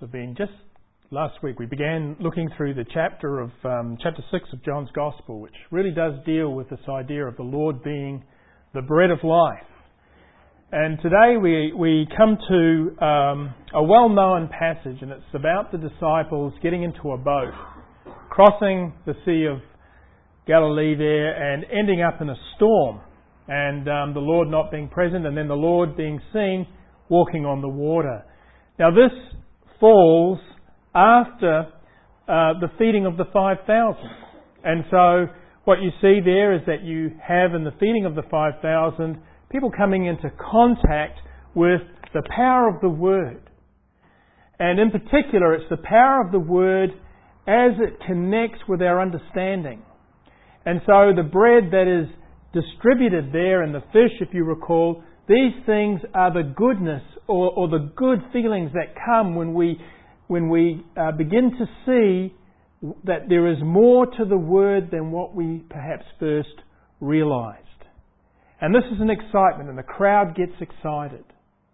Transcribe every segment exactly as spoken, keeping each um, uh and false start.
have been just last week we began looking through the chapter of um, chapter six of John's Gospel, which really does deal with this idea of the Lord being the bread of life. And today we we come to um, a well-known passage, and it's about the disciples getting into a boat, crossing the Sea of Galilee there, and ending up in a storm, and um, the Lord not being present, and then the Lord being seen walking on the water. Now this falls after uh, the feeding of the five thousand. And so what you see there is that you have in the feeding of the five thousand people coming into contact with the power of the Word. And in particular, it's the power of the Word as it connects with our understanding. And so the bread that is distributed there and the fish, if you recall, these things are the goodness or, or the good feelings that come when we when we uh, begin to see that there is more to the Word than what we perhaps first realised. And this is an excitement, and the crowd gets excited.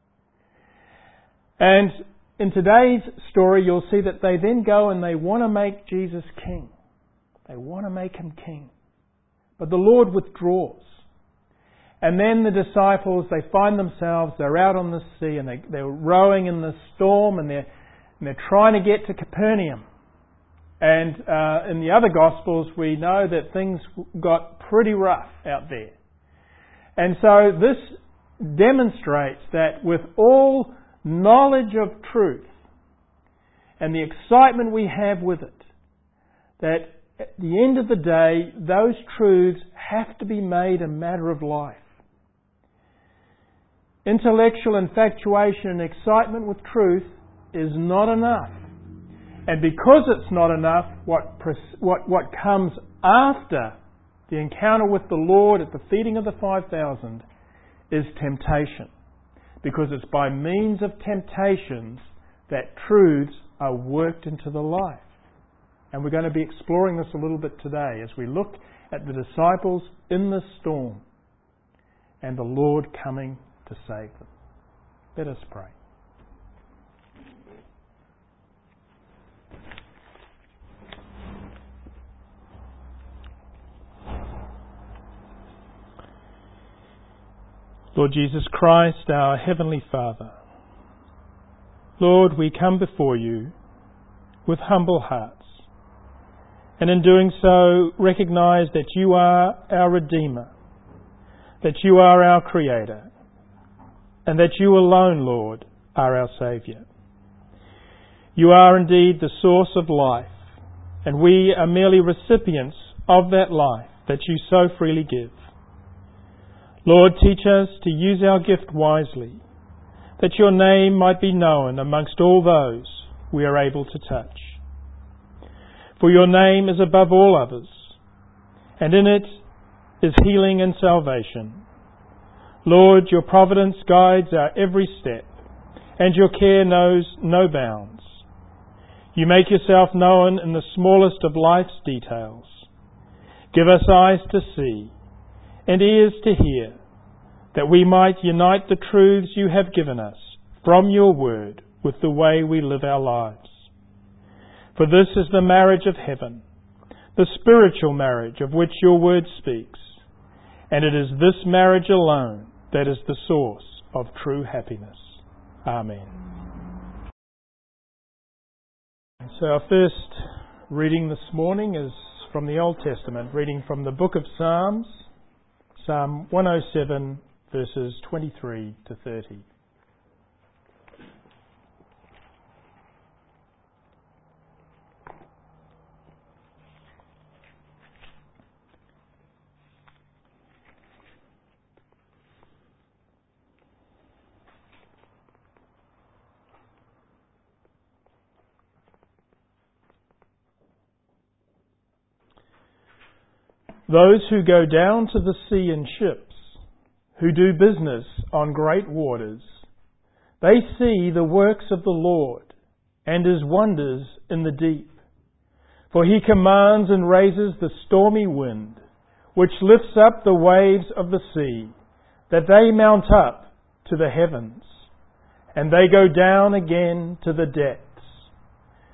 And in today's story, you'll see that they then go and they want to make Jesus king. They want to make Him king. But the Lord withdraws. And then the disciples, they find themselves, they're out on the sea and they, they're rowing in the storm and they're, and they're trying to get to Capernaum. And uh, in the other Gospels, we know that things got pretty rough out there. And so this demonstrates that with all knowledge of truth and the excitement we have with it, that at the end of the day, those truths have to be made a matter of life. Intellectual infatuation and excitement with truth is not enough. And because it's not enough, what, what, what comes after the encounter with the Lord at the feeding of the five thousand is temptation. Because it's by means of temptations that truths are worked into the life. And we're going to be exploring this a little bit today as we look at the disciples in the storm and the Lord coming to save them. Let us pray. Lord Jesus Christ, our Heavenly Father, Lord, we come before You with humble hearts, and in doing so recognize that You are our Redeemer, that You are our Creator, and that You alone, Lord, are our Saviour. You are indeed the source of life, and we are merely recipients of that life that You so freely give. Lord, teach us to use our gift wisely, that Your name might be known amongst all those we are able to touch. For Your name is above all others, and in it is healing and salvation. Lord, Your providence guides our every step, and Your care knows no bounds. You make Yourself known in the smallest of life's details. Give us eyes to see and ears to hear, that we might unite the truths You have given us from Your word with the way we live our lives. For this is the marriage of heaven, the spiritual marriage of which Your word speaks, and it is this marriage alone that is the source of true happiness. Amen. So our first reading this morning is from the Old Testament, reading from the book of Psalms, Psalm one oh seven, verses twenty-three to thirty. Those who go down to the sea in ships, who do business on great waters, they see the works of the Lord and His wonders in the deep. For He commands and raises the stormy wind, which lifts up the waves of the sea, that they mount up to the heavens, and they go down again to the depths.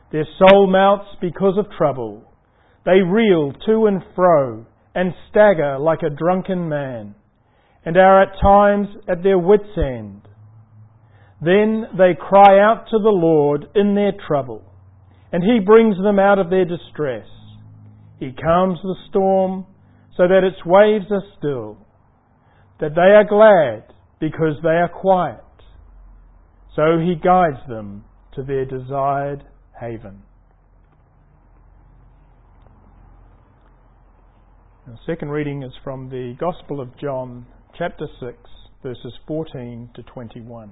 Their soul melts because of trouble. They reel to and fro and stagger like a drunken man, and are at times at their wits' end. Then they cry out to the Lord in their trouble, and He brings them out of their distress. He calms the storm so that its waves are still, that they are glad because they are quiet. So He guides them to their desired haven. The second reading is from the Gospel of John, chapter six, verses fourteen to twenty-one.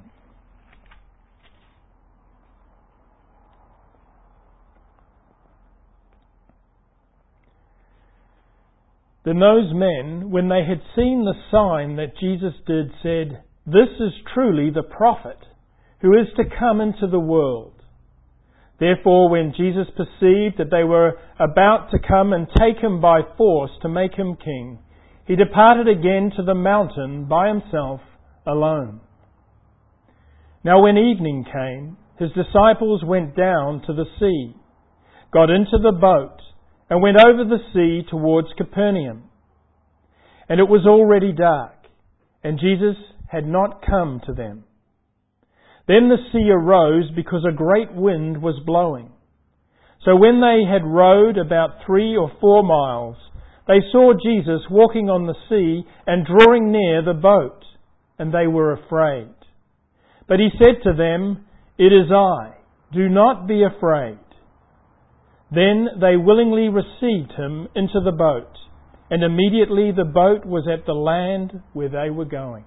Then those men, when they had seen the sign that Jesus did, said, "This is truly the prophet who is to come into the world." Therefore, when Jesus perceived that they were about to come and take Him by force to make Him king, He departed again to the mountain by Himself alone. Now when evening came, His disciples went down to the sea, got into the boat, and went over the sea towards Capernaum. And it was already dark, and Jesus had not come to them. Then the sea arose because a great wind was blowing. So when they had rowed about three or four miles, they saw Jesus walking on the sea and drawing near the boat, and they were afraid. But He said to them, "It is I, do not be afraid." Then they willingly received Him into the boat, and immediately the boat was at the land where they were going.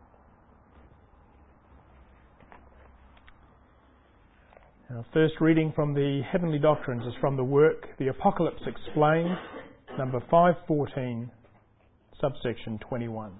Our first reading from the Heavenly Doctrines is from the work The Apocalypse Explained, number five fourteen, subsection twenty-one.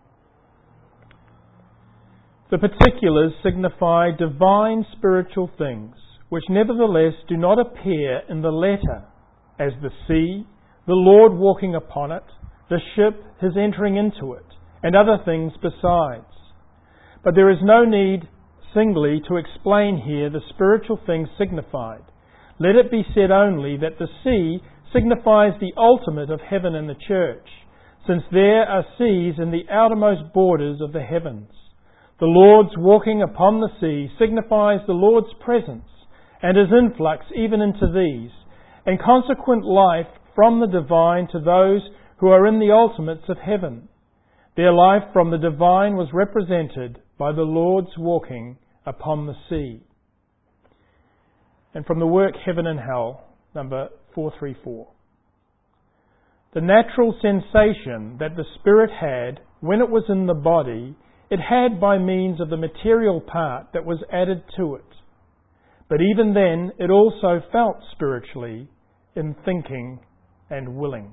The particulars signify divine spiritual things, which nevertheless do not appear in the letter, as the sea, the Lord walking upon it, the ship, His entering into it, and other things besides. But there is no need singly to explain here the spiritual things signified. Let it be said only that the sea signifies the ultimate of heaven and the church, since there are seas in the outermost borders of the heavens. The Lord's walking upon the sea signifies the Lord's presence and His influx even into these, and consequent life from the divine to those who are in the ultimates of heaven. Their life from the divine was represented by the Lord's walking upon the sea. And from the work Heaven and Hell, number four thirty-four. The natural sensation that the spirit had when it was in the body, it had by means of the material part that was added to it. But even then, it also felt spiritually in thinking and willing.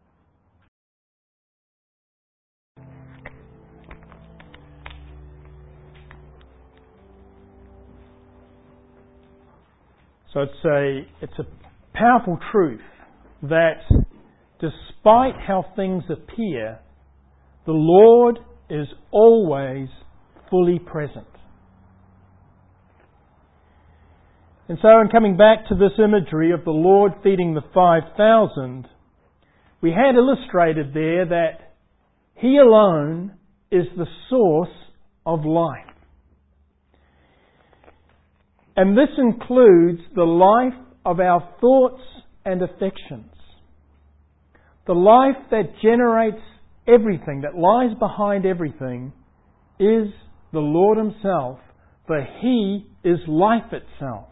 So it's a, it's a powerful truth that despite how things appear, the Lord is always fully present. And so in coming back to this imagery of the Lord feeding the five thousand, we had illustrated there that He alone is the source of life. And this includes the life of our thoughts and affections. The life that generates everything, that lies behind everything, is the Lord Himself, for He is life itself.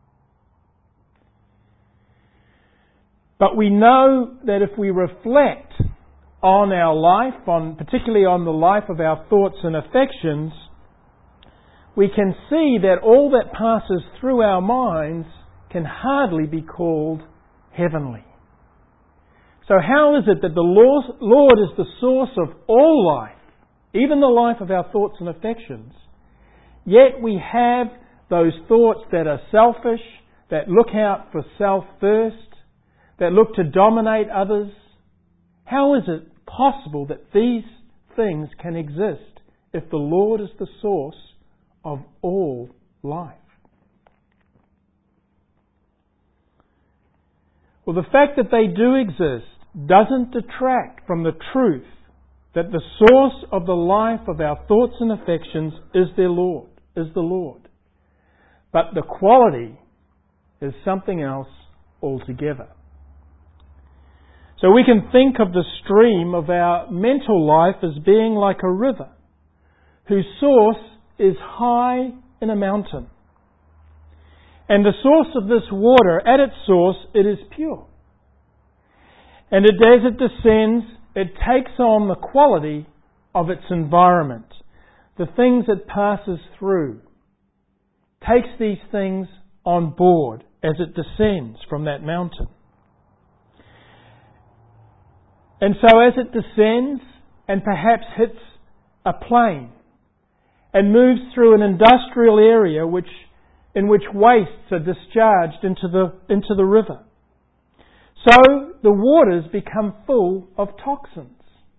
But we know that if we reflect on our life, on particularly on the life of our thoughts and affections, we can see that all that passes through our minds can hardly be called heavenly. So how is it that the Lord is the source of all life, even the life of our thoughts and affections, yet we have those thoughts that are selfish, that look out for self first, that look to dominate others? How is it possible that these things can exist if the Lord is the source of all life? Well, the fact that they do exist doesn't detract from the truth that the source of the life of our thoughts and affections is their Lord, is the Lord. But the quality is something else altogether. So we can think of the stream of our mental life as being like a river whose source is high in a mountain. And the source of this water, at its source, it is pure. And it, as it descends, it takes on the quality of its environment, the things it passes through, takes these things on board as it descends from that mountain. And so as it descends and perhaps hits a plain and moves through an industrial area which in which wastes are discharged into the, into the river, so the waters become full of toxins.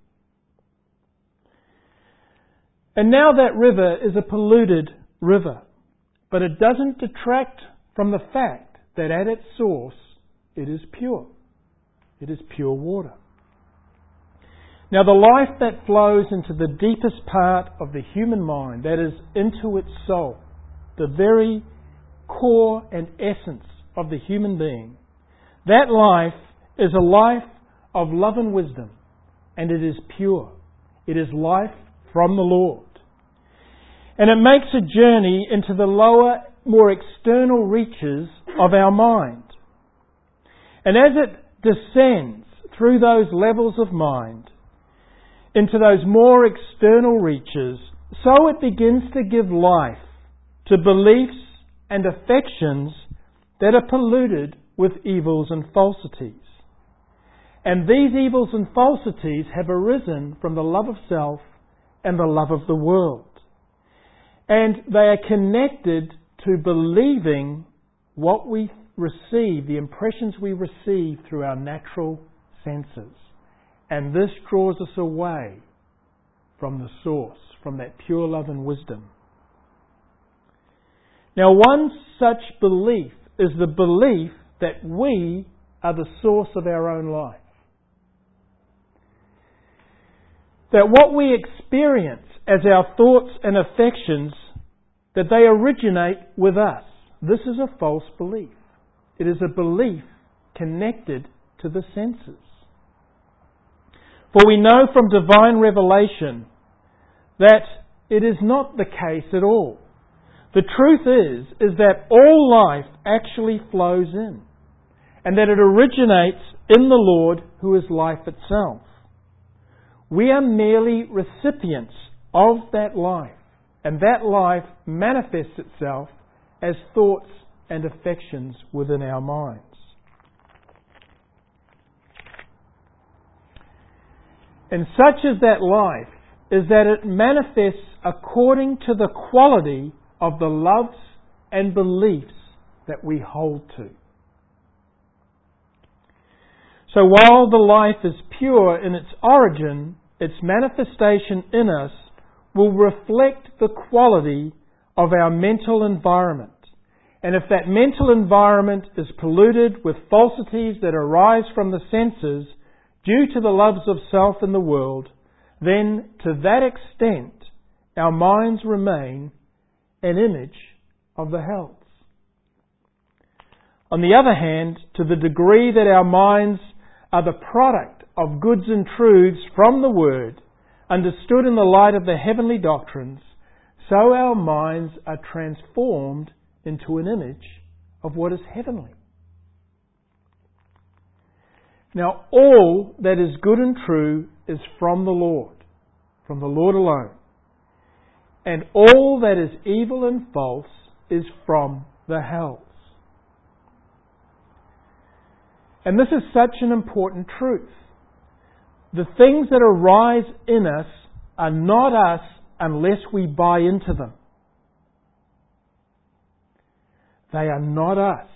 And now that river is a polluted river, but it doesn't detract from the fact that at its source it is pure. It is pure water. Now the life that flows into the deepest part of the human mind, that is into its soul, the very core and essence of the human being, that life is a life of love and wisdom, and it is pure. It is life from the Lord. And it makes a journey into the lower, more external reaches of our mind. And as it descends through those levels of mind, into those more external reaches, so it begins to give life to beliefs and affections that are polluted with evils and falsities. And these evils and falsities have arisen from the love of self and the love of the world. And they are connected to believing what we receive, the impressions we receive through our natural senses. And this draws us away from the source, from that pure love and wisdom. Now, one such belief is the belief that we are the source of our own life. That what we experience as our thoughts and affections, that they originate with us. This is a false belief. It is a belief connected to the senses. For we know from divine revelation that it is not the case at all. The truth is, is that all life actually flows in, and that it originates in the Lord who is life itself. We are merely recipients of that life, and that life manifests itself as thoughts and affections within our minds. And such is that life, is that it manifests according to the quality of the loves and beliefs that we hold to. So while the life is pure in its origin, its manifestation in us will reflect the quality of our mental environment. And if that mental environment is polluted with falsities that arise from the senses due to the loves of self and the world, then to that extent our minds remain an image of the hells. On the other hand, to the degree that our minds are the product of goods and truths from the Word, understood in the light of the heavenly doctrines, so our minds are transformed into an image of what is heavenly. Now, all that is good and true is from the Lord, from the Lord alone. And all that is evil and false is from the hells. And this is such an important truth. The things that arise in us are not us unless we buy into them. They are not us.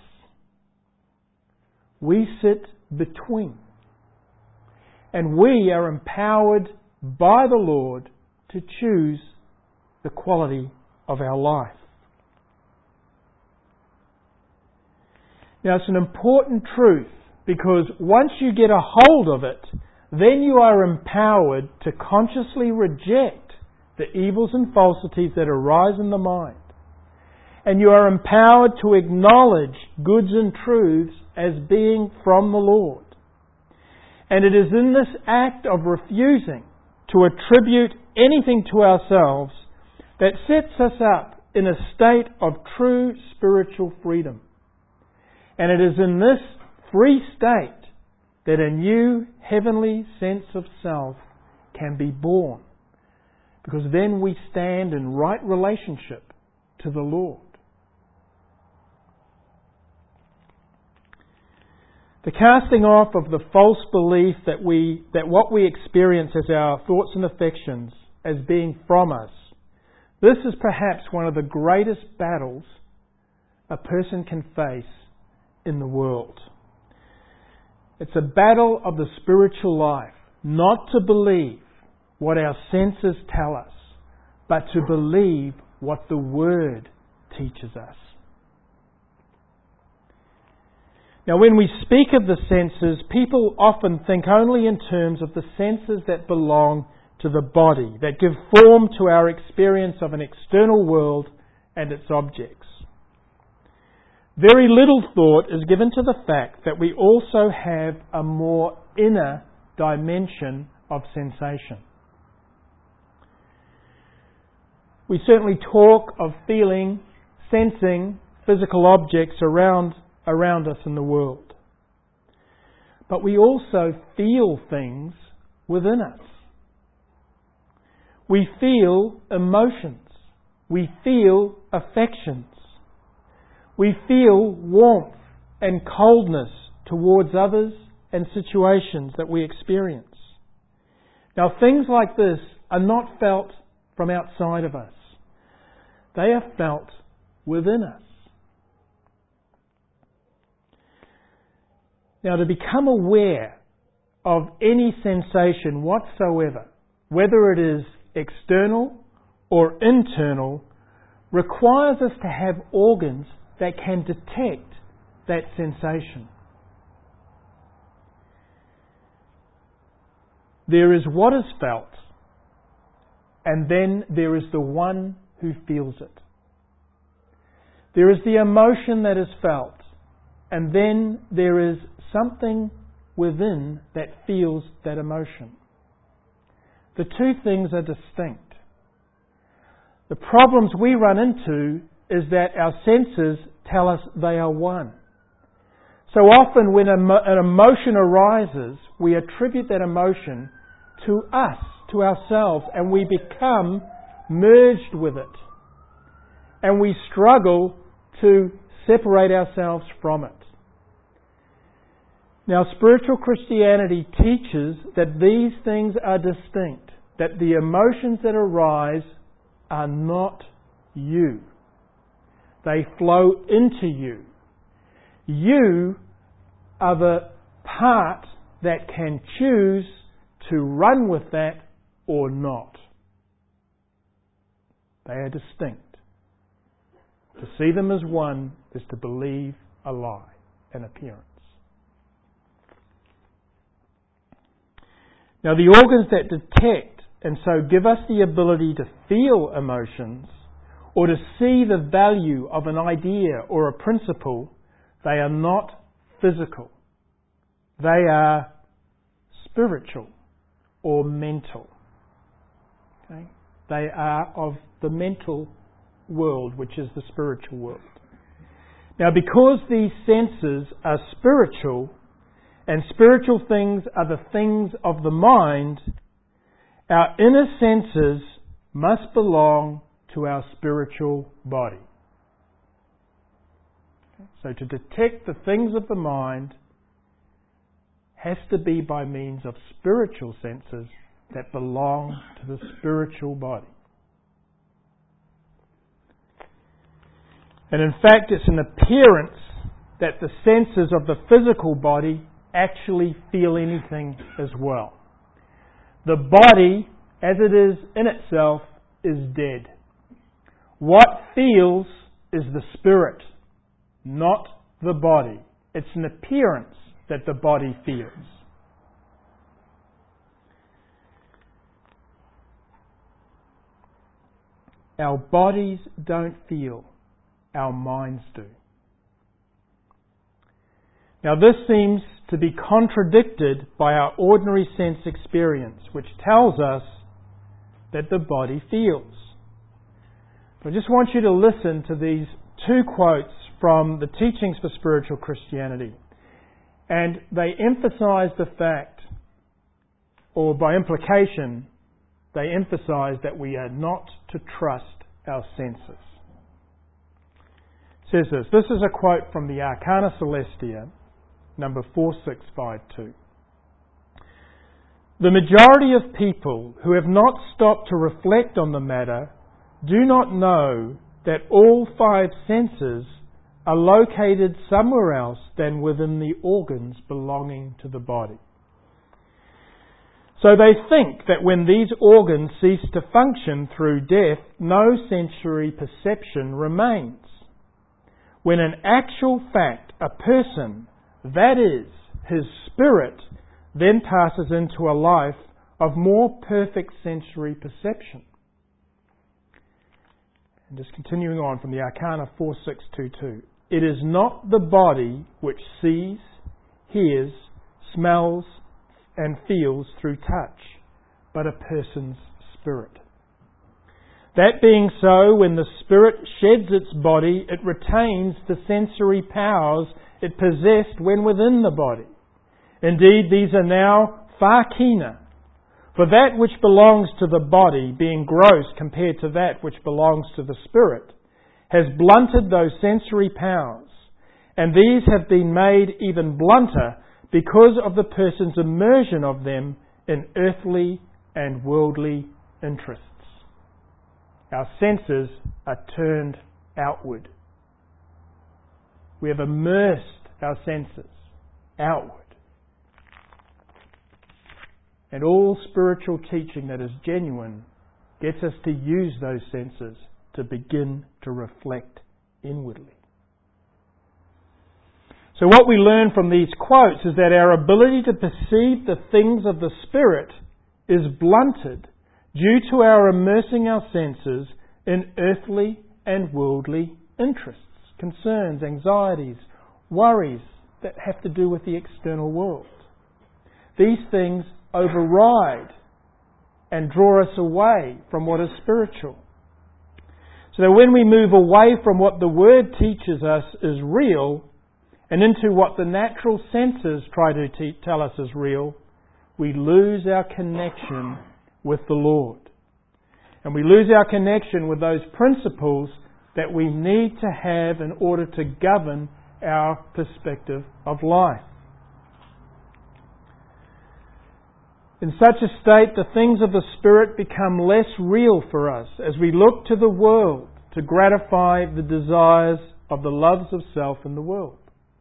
We sit between. And we are empowered by the Lord to choose the quality of our life. Now, it's an important truth Because once you get a hold of it, then you are empowered to consciously reject the evils and falsities that arise in the mind. And you are empowered to acknowledge goods and truths as being from the Lord. And it is in this act of refusing to attribute anything to ourselves that sets us up in a state of true spiritual freedom. And it is in this free state that a new heavenly sense of self can be born. Because then we stand in right relationship to the Lord. The casting off of the false belief that we that what we experience as our thoughts and affections as being from us, this is perhaps one of the greatest battles a person can face in the world. It's a battle of the spiritual life, not to believe what our senses tell us, but to believe what the Word teaches us. Now, when we speak of the senses, people often think only in terms of the senses that belong to the body, that give form to our experience of an external world and its objects. Very little thought is given to the fact that we also have a more inner dimension of sensation. We certainly talk of feeling, sensing physical objects around around us in the world. But we also feel things within us. We feel emotions. We feel affections. We feel warmth and coldness towards others and situations that we experience. Now, things like this are not felt from outside of us. They are felt within us. Now, to become aware of any sensation whatsoever, whether it is external or internal, requires us to have organs that can detect that sensation. There is what is felt, and then there is the one who feels it. There is the emotion that is felt, and then there is something within that feels that emotion. The two things are distinct. The problems we run into is that our senses tell us they are one. So often when an emotion arises, we attribute that emotion to us, to ourselves, and we become merged with it. And we struggle to separate ourselves from it. Now, spiritual Christianity teaches that these things are distinct, that the emotions that arise are not you. They flow into you. You are the part that can choose to run with that or not. They are distinct. To see them as one is to believe a lie, an appearance. Now, the organs that detect and so give us the ability to feel emotions or to see the value of an idea or a principle, they are not physical. They are spiritual or mental. Okay? They are of the mental world, which is the spiritual world. Now, because these senses are spiritual, and spiritual things are the things of the mind, our inner senses must belong to our spiritual body. So to detect the things of the mind has to be by means of spiritual senses that belong to the spiritual body. And in fact, it's an appearance that the senses of the physical body actually feel anything as well. The body, as it is in itself, is dead. What feels is the spirit, not the body. It's an appearance that the body feels. Our bodies don't feel, our minds do. Now this seems to be contradicted by our ordinary sense experience, which tells us that the body feels. I just want you to listen to these two quotes from the Teachings for Spiritual Christianity. And they emphasize the fact, or by implication, they emphasize that we are not to trust our senses. It says this. This is a quote from the Arcana Celestia, number four six five two. The majority of people who have not stopped to reflect on the matter do not know that all five senses are located somewhere else than within the organs belonging to the body. So they think that when these organs cease to function through death, no sensory perception remains. When in actual fact a person, that is, his spirit, then passes into a life of more perfect sensory perception. And just continuing on from the Arcana four six two two. It is not the body which sees, hears, smells, and feels through touch, but a person's spirit. That being so, when the spirit sheds its body, it retains the sensory powers it possessed when within the body. Indeed, these are now far keener. For that which belongs to the body, being gross compared to that which belongs to the spirit, has blunted those sensory powers, and these have been made even blunter because of the person's immersion of them in earthly and worldly interests. Our senses are turned outward. We have immersed our senses outward. And all spiritual teaching that is genuine gets us to use those senses to begin to reflect inwardly. So what we learn from these quotes is that our ability to perceive the things of the Spirit is blunted due to our immersing our senses in earthly and worldly interests, concerns, anxieties, worries that have to do with the external world. These things override and draw us away from what is spiritual. So that when we move away from what the Word teaches us is real and into what the natural senses try to te- tell us is real, we lose our connection with the Lord. And we lose our connection with those principles that we need to have in order to govern our perspective of life. In such a state, the things of the Spirit become less real for us as we look to the world to gratify the desires of the loves of self in the world.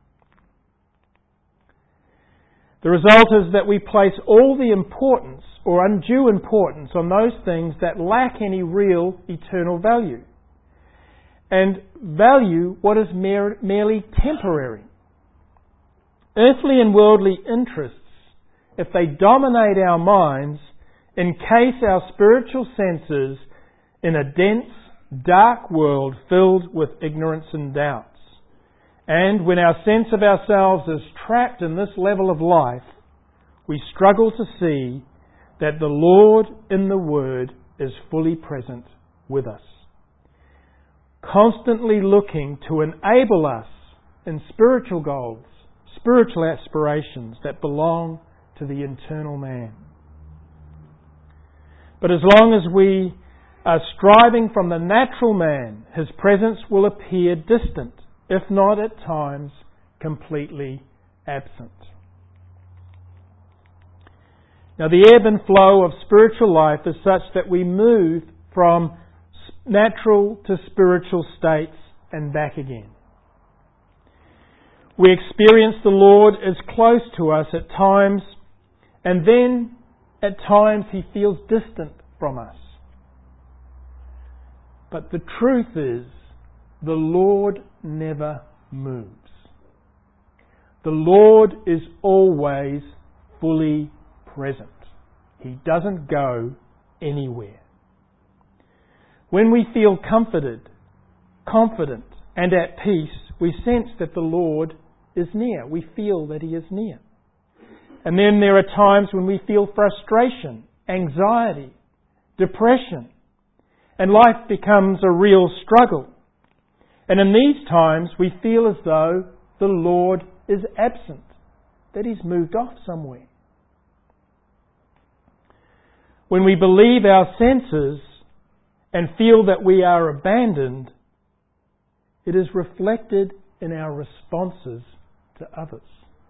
The result is that we place all the importance or undue importance on those things that lack any real eternal value and value what is mere, merely temporary. Earthly and worldly interests, if they dominate our minds, encase our spiritual senses in a dense, dark world filled with ignorance and doubts. And when our sense of ourselves is trapped in this level of life, we struggle to see that the Lord in the Word is fully present with us, constantly looking to enable us in spiritual goals, spiritual aspirations that belong to the internal man. But as long as we are striving from the natural man, his presence will appear distant, if not at times completely absent. Now the ebb and flow of spiritual life is such that we move from natural to spiritual states and back again. We experience the Lord as close to us at times, and then at times He feels distant from us. But the truth is, the Lord never moves. The The Lord is always fully present. He doesn't go anywhere. When we feel comforted, confident, and at peace, we sense that the Lord is near. We feel that He is near. And then there are times when we feel frustration, anxiety, depression, and life becomes a real struggle. And in these times we feel as though the Lord is absent, that He's moved off somewhere. When we believe our senses and feel that we are abandoned, it is reflected in our responses to others.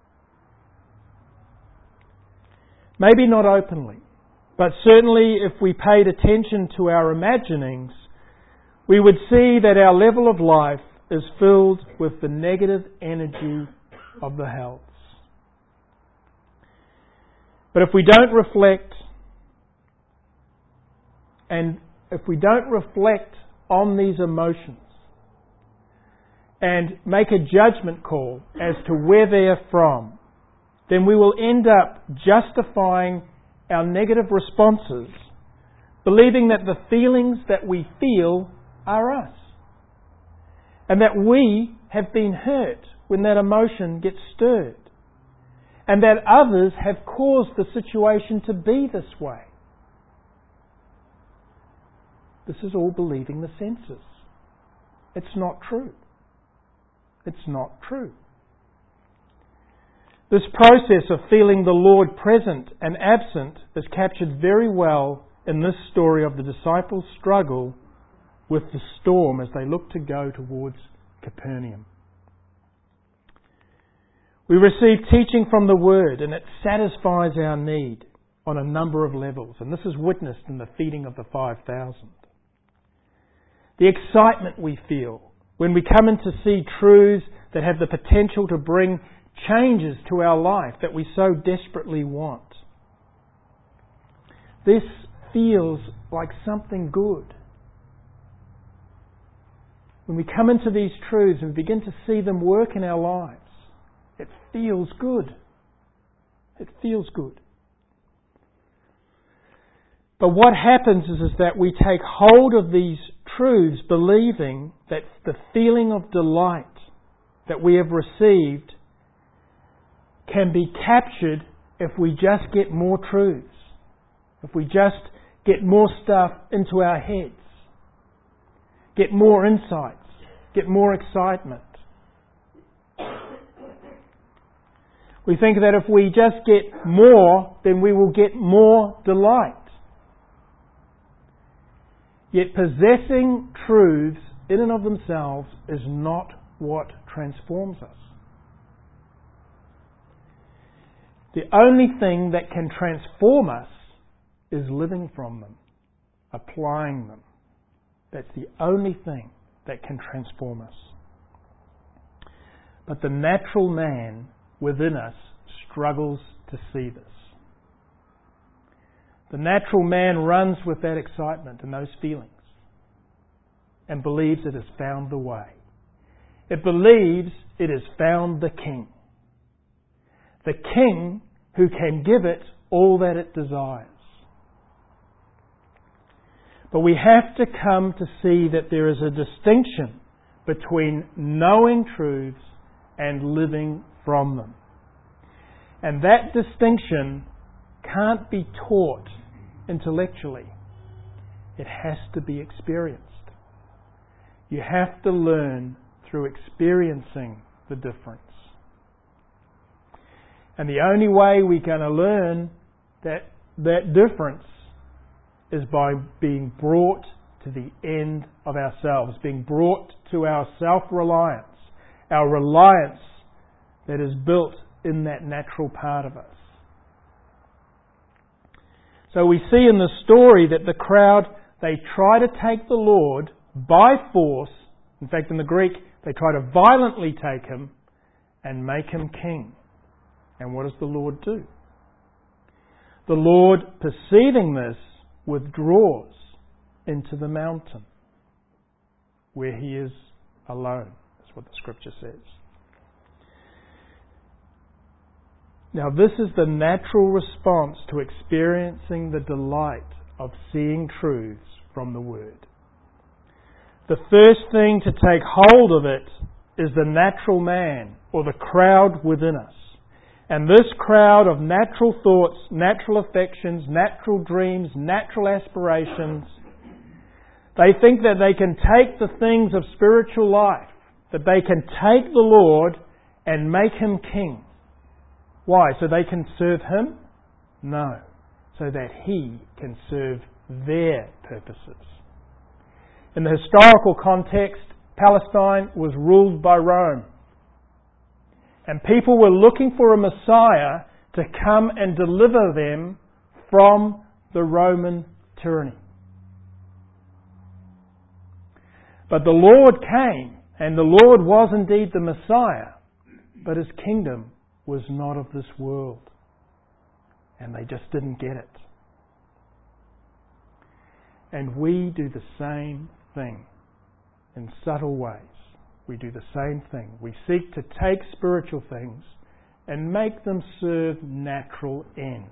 Maybe not openly, but certainly if we paid attention to our imaginings, we would see that our level of life is filled with the negative energy of the hells. But if we don't reflect, and if we don't reflect on these emotions and make a judgment call as to where they're from, then we will end up justifying our negative responses, believing that the feelings that we feel are us, and that we have been hurt when that emotion gets stirred, and that others have caused the situation to be this way. This is all believing the senses. It's not true. It's not true. This process of feeling the Lord present and absent is captured very well in this story of the disciples' struggle with the storm as they look to go towards Capernaum. We receive teaching from the Word, and it satisfies our need on a number of levels, and this is witnessed in the feeding of the five thousand. The excitement we feel when we come in to see truths that have the potential to bring changes to our life that we so desperately want. This feels like something good. When we come into these truths and begin to see them work in our lives, it feels good. It feels good. But what happens is, is that we take hold of these truths believing that the feeling of delight that we have received can be captured if we just get more truths, if we just get more stuff into our heads, get more insights, get more excitement. We think that if we just get more, then we will get more delight. Yet possessing truths in and of themselves is not what transforms us. The only thing that can transform us is living from them, applying them. That's the only thing that can transform us. But the natural man within us struggles to see this. The natural man runs with that excitement and those feelings and believes it has found the way. It believes it has found the King. The King who can give it all that it desires. But we have to come to see that there is a distinction between knowing truths and living from them. And that distinction can't be taught intellectually. It has to be experienced. You have to learn through experiencing the difference. And the only way we're going to learn that that difference is by being brought to the end of ourselves, being brought to our self-reliance, our reliance that is built in that natural part of us. So we see in the story that the crowd, they try to take the Lord by force. In fact, in the Greek, they try to violently take Him and make Him king. And what does the Lord do? The Lord, perceiving this, withdraws into the mountain where He is alone. That's what the Scripture says. Now this is the natural response to experiencing the delight of seeing truths from the Word. The first thing to take hold of it is the natural man, or the crowd within us. And this crowd of natural thoughts, natural affections, natural dreams, natural aspirations, they think that they can take the things of spiritual life, that they can take the Lord and make Him King. Why? So they can serve Him? No. So that He can serve their purposes. In the historical context, Palestine was ruled by Rome. And people were looking for a Messiah to come and deliver them from the Roman tyranny. But the Lord came, and the Lord was indeed the Messiah, but His kingdom was not of this world. And they just didn't get it. And we do the same thing in subtle ways. We do the same thing. We seek to take spiritual things and make them serve natural ends.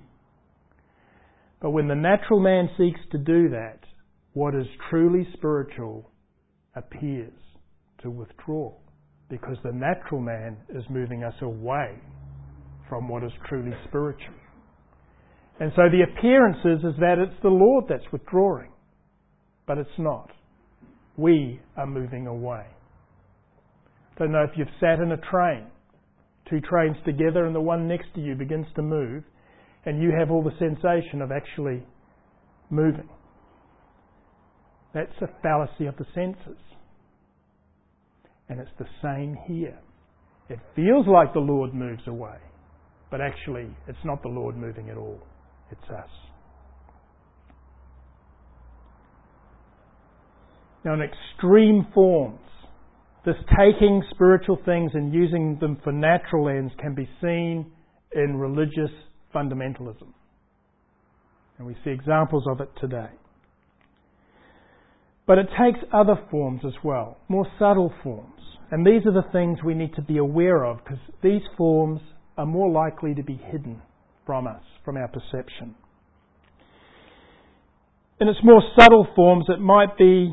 But when the natural man seeks to do that, what is truly spiritual appears to withdraw, because the natural man is moving us away from what is truly spiritual. And so the appearance is, is that it's the Lord that's withdrawing, but it's not. We are moving away. Don't know if you've sat in a train, two trains together, and the one next to you begins to move, and you have all the sensation of actually moving. That's a fallacy of the senses. And it's the same here. It feels like the Lord moves away, but actually it's not the Lord moving at all. It's us. Now, in extreme forms, this taking spiritual things and using them for natural ends can be seen in religious fundamentalism. And we see examples of it today. But it takes other forms as well, more subtle forms. And these are the things we need to be aware of, because these forms are more likely to be hidden from us, from our perception. In its more subtle forms, it might be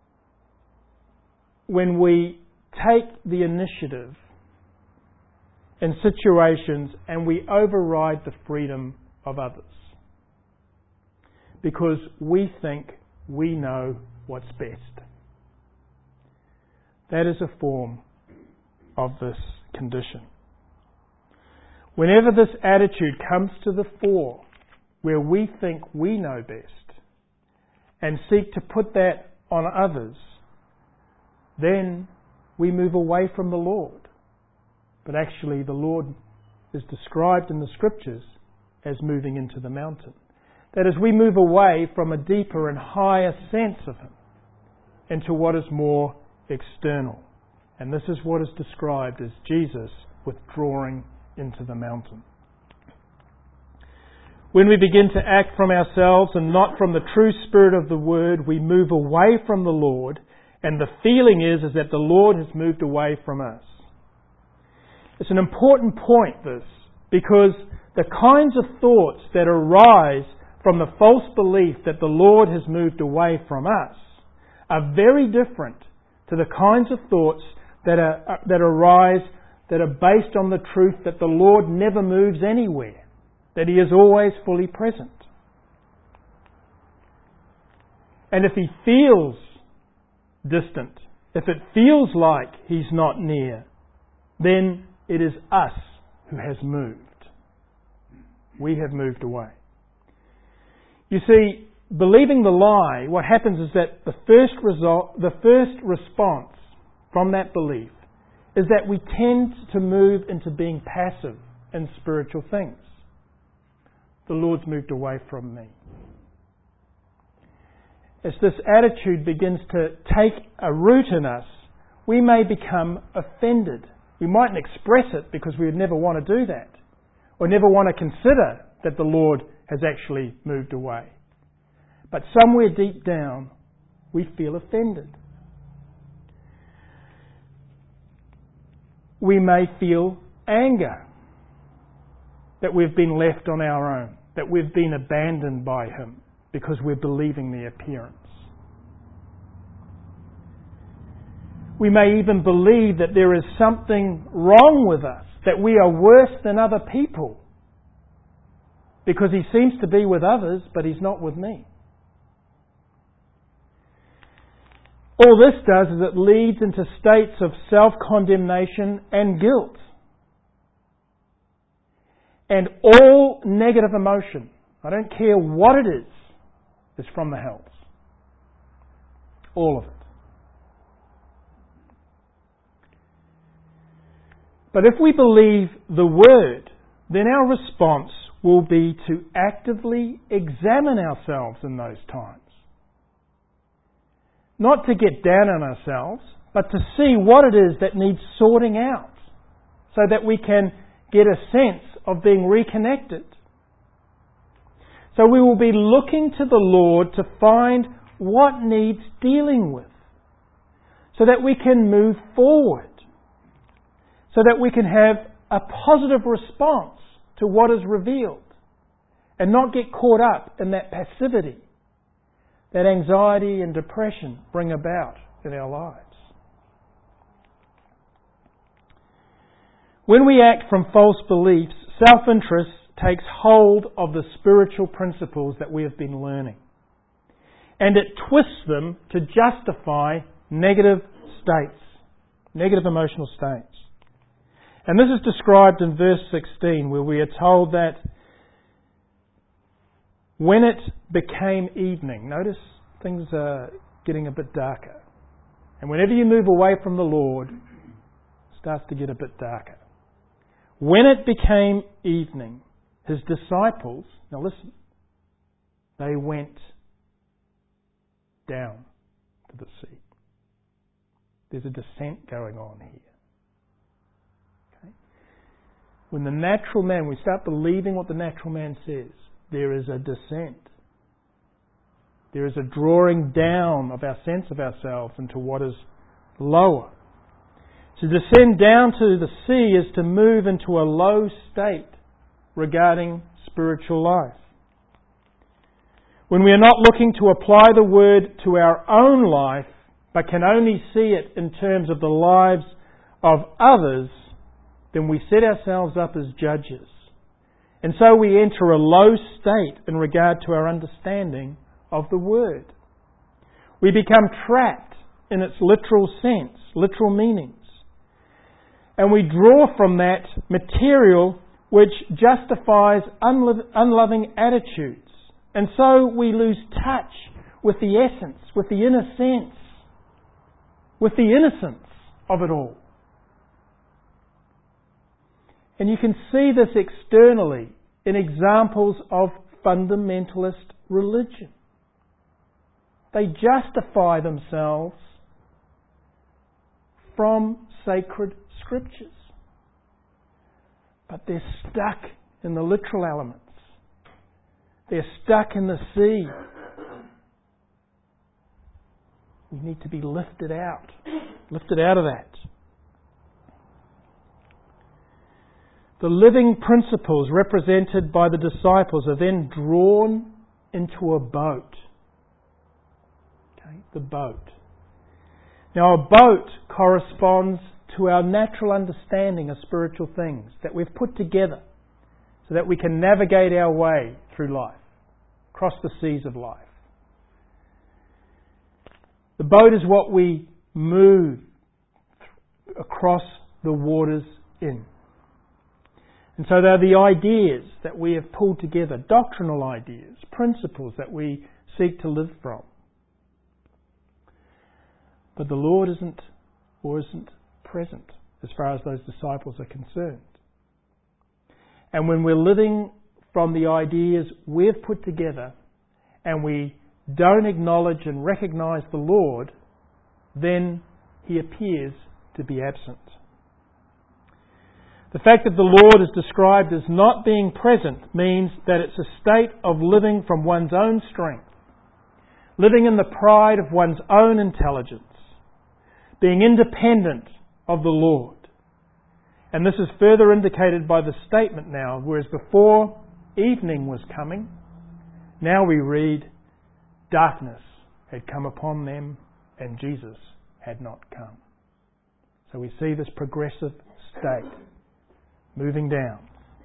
when we take the initiative in situations and we override the freedom of others because we think we know what's best. That is a form of this condition. Whenever this attitude comes to the fore, where we think we know best and seek to put that on others, then we move away from the Lord. But actually the Lord is described in the Scriptures as moving into the mountain. That is, we move away from a deeper and higher sense of Him into what is more external. And this is what is described as Jesus withdrawing into the mountain. When we begin to act from ourselves and not from the true spirit of the Word, we move away from the Lord, and the feeling is, is that the Lord has moved away from us. It's an important point, this, because the kinds of thoughts that arise from the false belief that the Lord has moved away from us are very different to the kinds of thoughts that are, that arise that are based on the truth that the Lord never moves anywhere, that He is always fully present. And if He feels distant, if it feels like He's not near, then it is us who has moved. We have moved away. You see, believing the lie, what happens is that the first result, the first response from that belief is that we tend to move into being passive in spiritual things. The Lord's moved away from me. As this attitude begins to take a root in us, we may become offended. We mightn't express it because we would never want to do that, or never want to consider that the Lord has actually moved away. But somewhere deep down, we feel offended. We may feel anger. that we've been left on our own, that we've been abandoned by Him because we're believing the appearance. We may even believe that there is something wrong with us, that we are worse than other people, because He seems to be with others, but He's not with me. All this does is it leads into states of self-condemnation and guilt. And all negative emotion, I don't care what it is, is from the hells. All of it. But if we believe the Word, then our response will be to actively examine ourselves in those times. Not to get down on ourselves, but to see what it is that needs sorting out, so that we can get a sense of being reconnected. So we will be looking to the Lord to find what needs dealing with, so that we can move forward, so that we can have a positive response to what is revealed, and not get caught up in that passivity that anxiety and depression bring about in our lives. When we act from false beliefs, self-interest takes hold of the spiritual principles that we have been learning, and it twists them to justify negative states, negative emotional states. And this is described in verse sixteen, where we are told that when it became evening, notice things are getting a bit darker. And whenever you move away from the Lord, it starts to get a bit darker. When it became evening, His disciples, now listen, they went down to the sea. There's a descent going on here. Okay? When the natural man, we start believing what the natural man says, there is a descent. There is a drawing down of our sense of ourselves into what is lower. To descend down to the sea is to move into a low state regarding spiritual life. When we are not looking to apply the Word to our own life, but can only see it in terms of the lives of others, then we set ourselves up as judges. And so we enter a low state in regard to our understanding of the Word. We become trapped in its literal sense, literal meanings. And we draw from that material which justifies unlo- unloving attitudes. And so we lose touch with the essence, with the inner sense, with the innocence of it all. And you can see this externally in examples of fundamentalist religion. They justify themselves from sacred scriptures. But they're stuck in the literal elements. They're stuck in the sea. We need to be lifted out. Lifted out of that. The living principles represented by the disciples are then drawn into a boat. Okay, the boat. Now a boat corresponds to our natural understanding of spiritual things that we've put together so that we can navigate our way through life, across the seas of life. The boat is what we move across the waters in. And so they're the ideas that we have pulled together, doctrinal ideas, principles that we seek to live from. But the Lord isn't or isn't present as far as those disciples are concerned. And when we're living from the ideas we've put together and we don't acknowledge and recognise the Lord, then He appears to be absent. The fact that the Lord is described as not being present means that it's a state of living from one's own strength, living in the pride of one's own intelligence, being independent of the Lord, And this is further indicated by the statement now, whereas before evening was coming, now we read darkness had come upon them and Jesus had not come. So we see this progressive state moving down.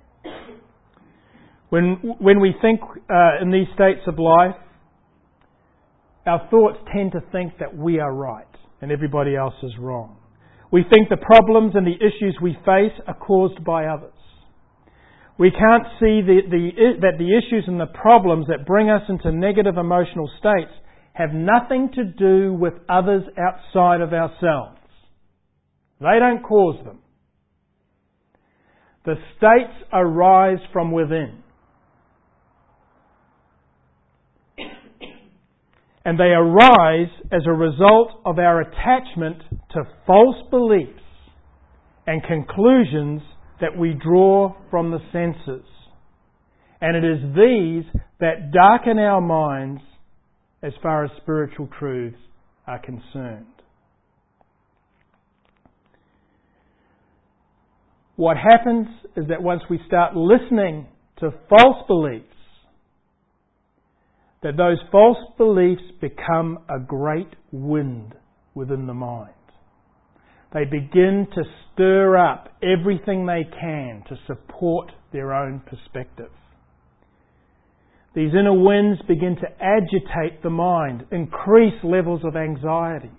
When, when we think uh, in these states of life, our thoughts tend to think that we are right and everybody else is wrong. We think the problems and the issues we face are caused by others. We can't see the, the, that the issues and the problems that bring us into negative emotional states have nothing to do with others outside of ourselves. They don't cause them. The states arise from within. And they arise as a result of our attachment to false beliefs and conclusions that we draw from the senses. And it is these that darken our minds as far as spiritual truths are concerned. What happens is that once we start listening to false beliefs, that those false beliefs become a great wind within the mind. They begin to stir up everything they can to support their own perspective. These inner winds begin to agitate the mind, increase levels of anxiety.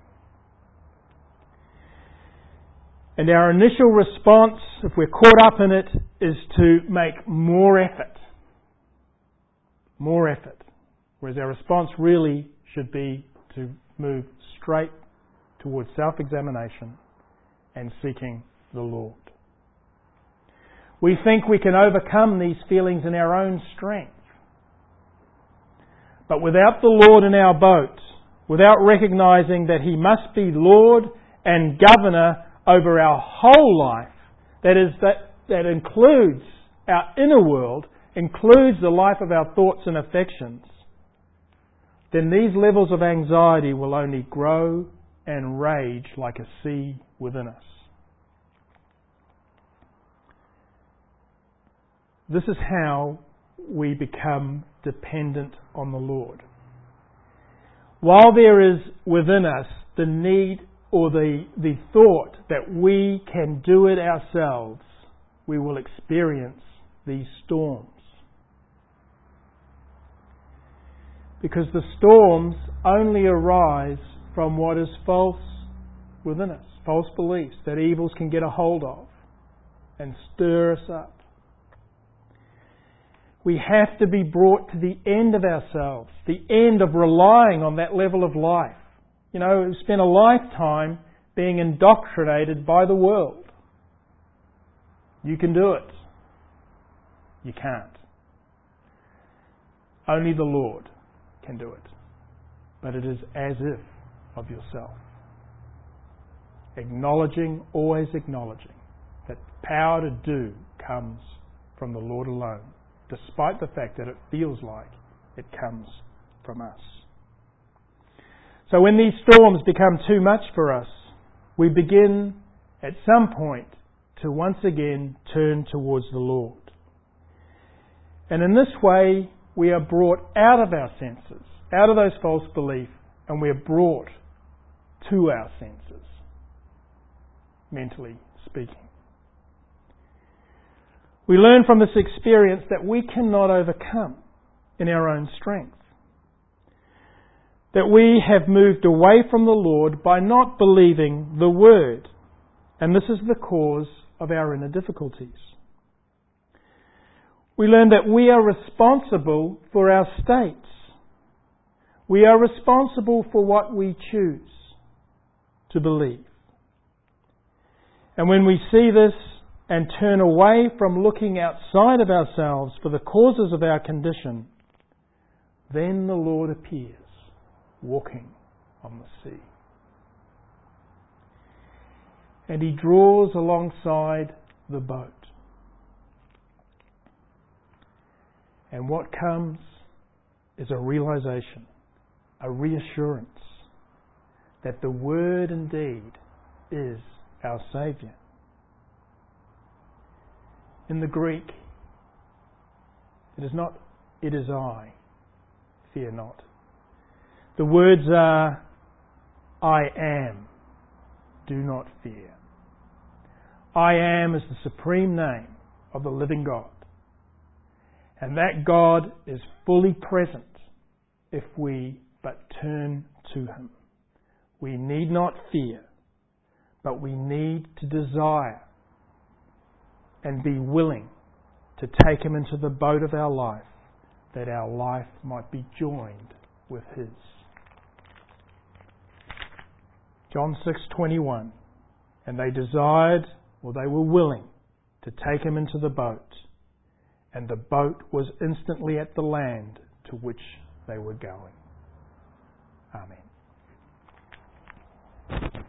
And our initial response, if we're caught up in it, is to make more effort. More effort. Whereas our response really should be to move straight towards self-examination and seeking the Lord. We think we can overcome these feelings in our own strength. But without the Lord in our boat, without recognizing that He must be Lord and Governor over our whole life, that is, that, that includes our inner world, includes the life of our thoughts and affections, then these levels of anxiety will only grow and rage like a sea within us. This is how we become dependent on the Lord. While there is within us the need or the, the thought that we can do it ourselves, we will experience these storms. Because the storms only arise from what is false within us. False beliefs that evils can get a hold of and stir us up. We have to be brought to the end of ourselves, the end of relying on that level of life. You know, we spend a lifetime being indoctrinated by the world. You can do it. You can't. Only the Lord can do it. But it is as if of yourself. Acknowledging, always acknowledging, that power to do comes from the Lord alone, despite the fact that it feels like it comes from us. So when these storms become too much for us, we begin at some point to once again turn towards the Lord. And in this way, we are brought out of our senses, out of those false beliefs, and we are brought to our senses, mentally speaking. We learn from this experience that we cannot overcome in our own strength. That we have moved away from the Lord by not believing the Word. And this is the cause of our inner difficulties. We learn that we are responsible for our states. We are responsible for what we choose to believe. And when we see this and turn away from looking outside of ourselves for the causes of our condition, then the Lord appears, walking on the sea. And He draws alongside the boat. And what comes is a realization, a reassurance that the Word indeed is our Saviour. In the Greek, it is not, it is I. Fear not. The words are, I am. Do not fear. I am is the supreme name of the living God. And that God is fully present if we but turn to Him. We need not fear, but we need to desire and be willing to take Him into the boat of our life, that our life might be joined with His. John six twenty-one, and they desired, or they were willing, to take Him into the boat, and the boat was instantly at the land to which they were going. Amen.